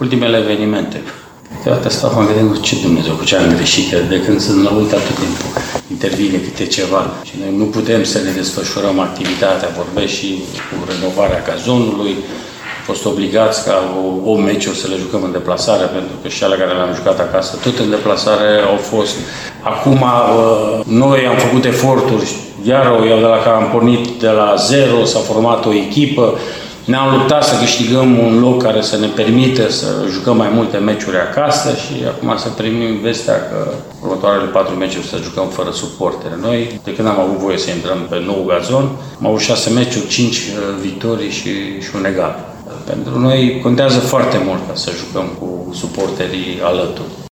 ultimele evenimente. Câteodată stau mă gândesc, ce Dumnezeu, cu ce am greșit, de când sunt la uit atât timp, intervine câte ceva și noi nu putem să ne desfășurăm activitatea, vorbesc și cu renovarea gazonului. Am fost obligați ca 8 meciuri să le jucăm în deplasare, pentru că și alea care le-am jucat acasă, tot în deplasare au fost. Acum noi am făcut eforturi, iar eu de la care am pornit de la zero, s-a format o echipă, ne-am luptat să câștigăm un loc care să ne permită să jucăm mai multe meciuri acasă și acum să primim vestea că următoarele 4 meciuri să jucăm fără suportere. Noi, de când am avut voie să intrăm pe nou gazon, am avut 6 meciuri, 5 victorii și un egal. Pentru noi contează foarte mult ca să jucăm cu suporterii alături.